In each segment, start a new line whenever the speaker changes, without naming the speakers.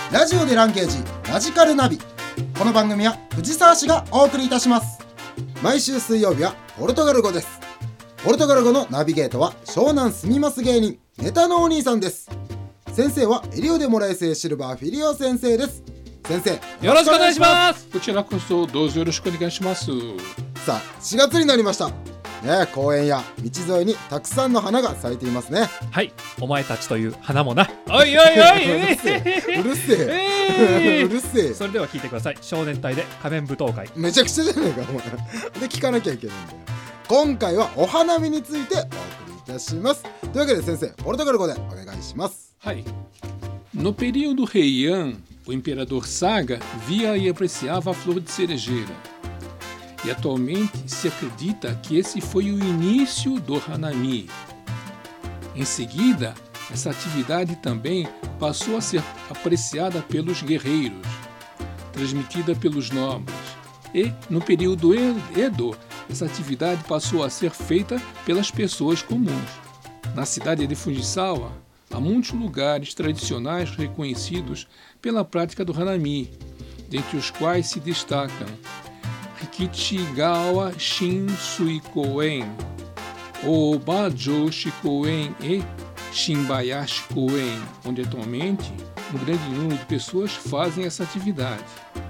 ラジオでランゲージラジカルナビ。この番組は藤沢市がお送りいたします。毎週水曜日はポルトガル語です。ポルトガル語のナビゲートは湘南住みます芸人ネタのお兄さんです。先生はエリオデモラエセシルバーフィリオ先生です。先生
よろしくお願いします。
こちらこそどうぞよろしくお願いします。
さあ4月になりましたね。公園や道沿いにたくさんの花が咲いていますね。
はい、お前たちという花もな。おいおいおい、
うるせえうるせえ。
それでは聞いてください。少年隊で仮面舞踏会。
めちゃくちゃじゃないかお前で聞かなきゃいけないんだよ。今回はお花見についてお送りいたします。というわけで先生、ポルトガル語でお願いします。
はい。No período Heian, o imperador Saga via e apreciava a flor de cerejeira. E atualmente se acredita que esse foi o início do Hanami. Em seguida, essa atividade também passou a ser apreciada pelos guerreiros, transmitida pelos nobres. E, no período Edo, essa atividade passou a ser feita pelas pessoas comuns. Na cidade de Fujisawa, há muitos lugares tradicionais reconhecidos pela prática do Hanami, dentre os quais se destacam Rikichigawa Shinsui Koen, Obajoshi Koen e Shinbayashi Koen, onde atualmente um grande número de pessoas fazem essa atividade.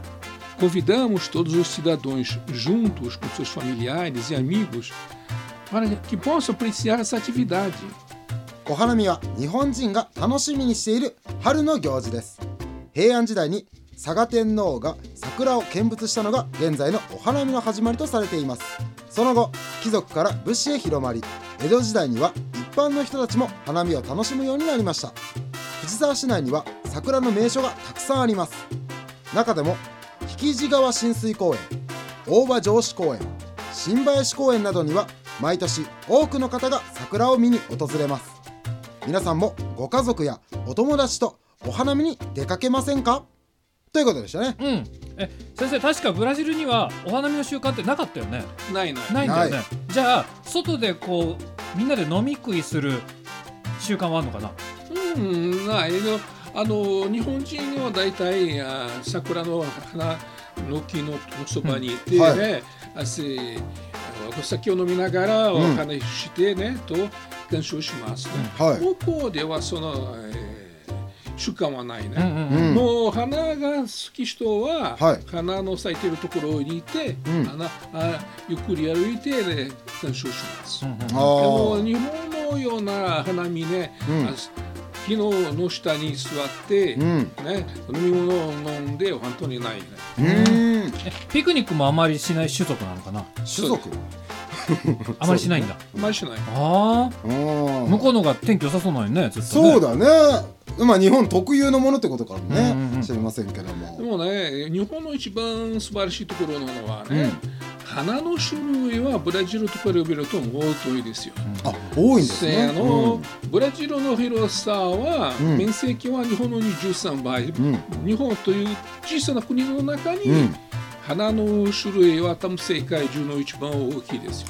Convidamos todos os cidadãos juntos com seus familiares e amigos para que possam apreciar essa atividade.
お花見は日本人が楽しみにしている春の行事です。平安時代に嵯峨天皇が桜を見物したのが現在のお花見の始まりとされています。その後、貴族から武士へ広まり、江戸時代には一般の人たちも花見を楽しむようになりました。藤沢市内には桜の名所がたくさんあります。中でも引地川親水公園、大場城址公園、新林公園などには毎年多くの方が桜を見に訪れます。皆さんもご家族やお友達とお花見に出かけませんかということでしたね。
先生、確かブラジルにはお花見の習慣ってなかったよね。
ない
んだよね。じゃあ外でこうみんなで飲み食いする習慣はあるのかな。
ないよ。日本人はだいたい桜の花の木のそばにいてね、お酒を飲みながらお話ししてね、と鑑賞しますね。ここではその習慣はないね。もう花が好き人は花の咲いているところにいて、ゆっくり歩いて鑑賞します。日本のような花見ね、木の下に座ってね、飲み物を飲んで本当にないね。
ピクニックもあまりしない種族なのかな。
種族
あまりしないんだ。
あまりしない。
向こうのが天気良さそうなのにね、ずっとね。
そうだね。まあ日本特有のものってことからね、知りませんけども。
でもね、日本の一番素晴らしいところなのはね、花の種類はブラジルと比べるともっと多いですよ。
多いんですね。
ブラジルの広さは、面積は日本の23倍、日本という小さな国の中に、花の種類は多分世界中の一番大きいですよ。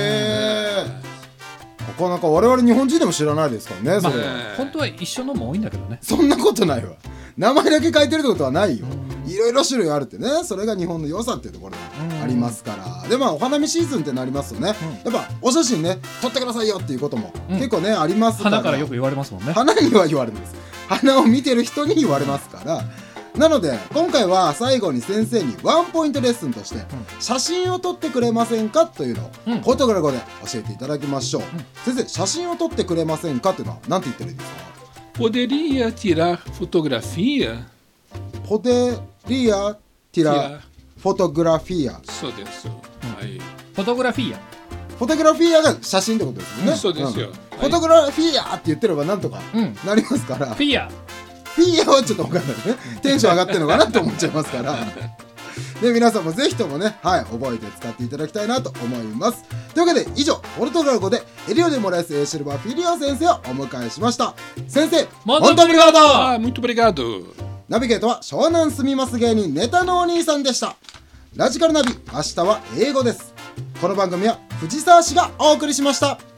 なかなか我々日本人でも知らないですからね。それ
本当は一緒のも多いんだけどね。
そんなことないわ。名前だけ書いてるってことはないよ。いろいろ種類あるってね。それが日本の良さっていうところがありますから。でお花見シーズンってなりますとね、やっぱお写真ね撮ってくださいよっていうことも結構ねありますから。
花からよく言われますもんね。
花には言われるんです。花を見てる人に言われますから。なので今回は最後に先生にワンポイントレッスンとして写真を撮ってくれませんかというのをポルトガル語で教えていただきましょう。先生、写真を撮ってくれませんかというのは何て言ったらいいですか。
Poderia tirar fotografia?
Poderia tirar fotografia?
そうです。
フォトグラフィア。
フォトグラフィアが写真ってことですよね。
そうですよ。
フォトグラフィアって言ってればなんとかなりますから。
フィア
はちょっと分かんないね。テンション上がってるのかなって思っちゃいますからで皆さんもぜひともね、覚えて使っていただきたいなと思います。というわけで以上、ポルトガル語でエリオデモラエスエシルバーフィリオ先生をお迎えしました。先生、
Muito obrigado。
Muito obrigado。
ナビゲートは湘南住みます芸人ネタのお兄さんでした。ラジカルナビ、明日は英語です。この番組は藤沢市がお送りしました。